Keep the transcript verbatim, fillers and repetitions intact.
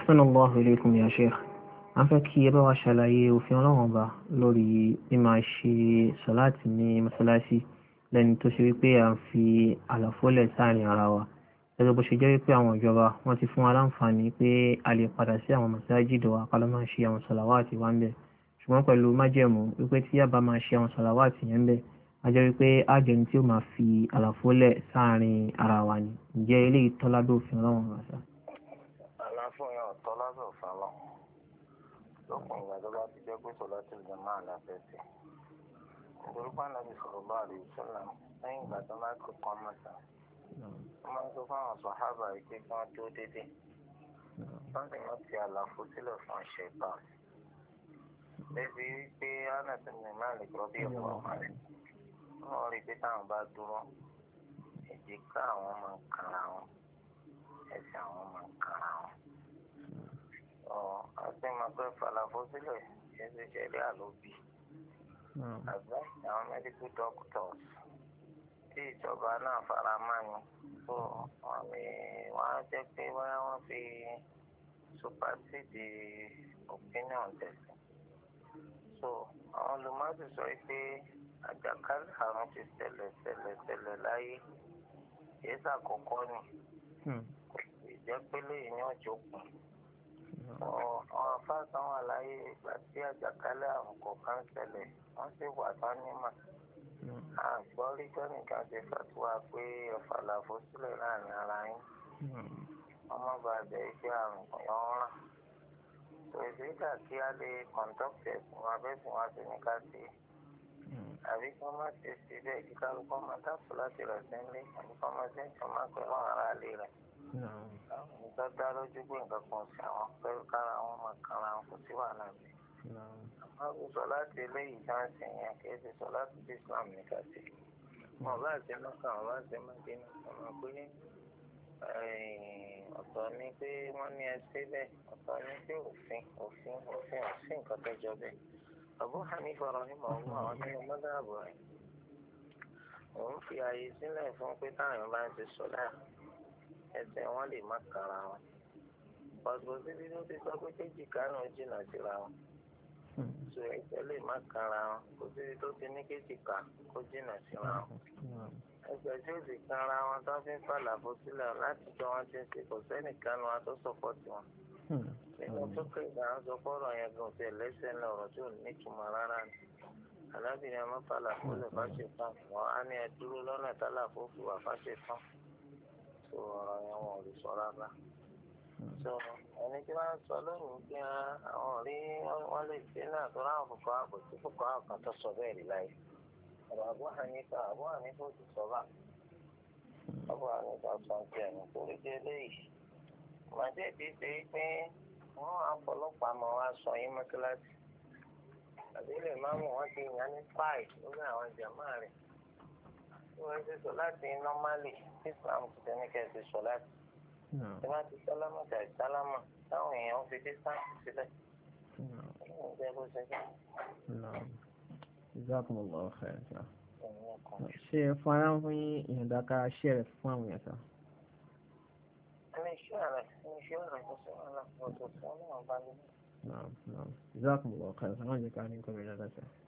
Ahsanallahu ilaykum ya Sheikh. A fẹ́ kí ẹ bá wa ṣàlàyé òfin Ọlọ́run Ọba lórí bí máa ṣe sọ̀láàtì ní mọ́sálásí lẹ́ni tó ṣe wípé à ń fi àlàfólẹ̀ sáàrin ara wa. Gẹ́gẹ́ bó ṣe jẹ́ wípé àwọn ìjọba wọ́n ti fún wa láǹfààní pé a lè padà sí àwọn mọ̀sájídì wa ká lọ máa ṣe àwọn sọ̀làwátì wa ń bẹ̀. Ṣùgbọ́n pẹ̀lú májẹ̀mú wípé tí a bá máa ṣe àwọn sọ̀làwátì yẹn ń bẹ̀, a jẹ́ wípé a jẹ́ ní tí ó máa fi àlàfólẹ̀ sáàrin ara wa ni. Ǹjẹ́ eléyìí tọ́ lábẹ́ òfin Ọlọ́run Ọba sà? Àlàfo yẹn ọ̀tọ̀ lábẹ́ òfin Ọlọ́run. Lópin ìgbà tó bá ti jẹ́ pé sọ̀látul jámáà la fẹ́ ṣe. Nítorí pé Ànábì sallallahu alaihi wasallam lẹ́yìn ìgbà tó máa kó kan mọ́ta. Wọ́n máa ń sọ fún àwọn sàhábà yìí pé kí wọ́n tó dédé. Wọ́n sì máa fi àlàfo sílẹ̀ fún ṣẹ̀tán. Débi wípé Anas ibn Malik radiyallahu anhu. Wọ́n rí pé táwọn bá dúró, èjìká àwọn máa ń kanra wọn, ẹsẹ̀ àwọn máa ń kanra wọn. Àti máa pẹ́ falafó sílẹ̀ ṣe ṣẹlẹ̀ àlóbì. Àgbà àwọn medical doctors tí ìjọba náà fara mọ́ ni. So wọ́n á jẹ́ pé wọ́n wọ́n fi supersede opinion tẹ̀sí. So àwọn olùmọ̀ọ́sì sọ pé àjàkálẹ̀ àrùn ti ṣẹlẹ̀ ṣẹlẹ̀ ṣẹlẹ̀ láyé kìí ṣàkọ́kọ́ ni. Ìjẹ́pẹ́lẹ́ yìí ni ọjọ́ kù. Àwọn afáàsán wà láyé ìgbà tí àjàkálẹ̀ àrùn kọ̀ọ̀kan ṣẹlẹ̀ wọ́n sì wà tán nímọ̀. Àgbọ́rí jọ́nìkan ti fàtúwà pé ẹ̀fà làfo sílẹ̀ láàrin ara yín. Ọmọ bàbá iṣẹ́ àrùn kan rán. Èsì ìgbà kí á lè kọ̀ǹtọ́pì ẹ̀sìn wa bẹ́sìn wa ti ní ká sí. Àbí kí wọ́n má ṣe sí bẹ́ẹ̀ kí kálukọ́ máa dáàbò láti rẹ̀ sílé àbí kí wọ́n máa ṣe ìtàn máa pẹ̀lú àwọn ará ilé rẹ̀. Nǹkan dá lójú pé nǹkan kan sí àwọn pẹ̀lú kára wọn máa kanra wọn kò sí wàhálà mi. Àmọ́ sọ láti eléyìí dáńsì yẹn kì í ṣe sọ láti bí Islam ní ká sí. Wọ́n bá ṣe mọ́kàn wọ́n bá ṣe mọ́kínú ọmọ pé ọ̀tọ̀ ni pé wọ́n ní ẹsẹ̀ bẹ́ẹ̀ ọ̀tọ̀ ni pé òfin òfin òfin òfin nǹkan tó jọ bẹ́ẹ̀. Abu Hanifa rahimahullah àwọn nínú mọ́dàbù rẹ̀ òun fi ààyè sílẹ̀ fún pé táwọn bá ń ṣe sọ̀lá ẹsẹ̀ wọn lè má kanra wọn. Pàṣẹ síbi tó ti sọ pé kéjìká náà jìnnà síra wọn. So ẹsẹ̀ lè má kanra wọn kò síbi tó ti ní kéjìká kó jìnnà síra wọn. Ẹgbẹ́ tí ó sì kanra wọn tó fi ń fàlàfo sílẹ̀ láti jọ wọn ti ń ṣe kò sẹ́nìkan wọn tó sọ̀pọ̀tì wọn. Nínú tó kéde à ń sọ fọ́rọ̀ yẹn gan tẹ̀ lẹ́sẹ̀ ní ọ̀rọ̀ tí ò ní ìtumọ̀ rárá ni. Alábìnrin ọmọ fàlàfo lè bá ṣe tán wọn á ní ẹ dúró lọ́nà tálàfo fi wà fà ṣe tán. So ọ̀rọ̀ yẹn wọn ò lè sọ rárá. So ẹni tí wọ́n sọ lónìí pé àwọn rí wọ́n lè ṣe náà tó ráwọn fòkó àbò tí fòkó àkàn tó sọ bẹ́ẹ̀ rí láyé. Ọ̀rọ̀ Abu Hanifa Abu Hanifa ti sọ bá. Abu Hanifa sọ ti ẹ̀ nítorí pé eléyìí. Màdé ti ṣe pé wọ́n àpọ̀lọpọ̀ àmọ́ wa sọ yín mọ́kíláàsì. Àbí lè má mú wọn ti yàn ní páì lórí àwọn jàmáà rẹ̀. Tí wọ́n ti sọ láti nọ́málì Islam ti tẹ́ni kẹ́ ẹ ti sọ láti. Tí wọ́n ti sálámà tàbí sálámà táwọn èèyàn fi dé sáǹtì sílẹ̀. Ǹjẹ́ bó ṣe jẹ́? Jazakumullahu khairan. Ṣé fún ara ń fún ìyọ̀ǹda ká ṣe rẹ̀ fún àwọn èèyàn sá? Ẹni iṣẹ́ rẹ̀ ẹni iṣẹ́ rẹ̀ kò sí wàhálà ọ̀tọ̀ sí ọlọ́run bá nílẹ̀. Naam, naam. Jazakumullahu khairan. Àwọn jẹ́ ká ní nǹkan mìíràn dáadáa.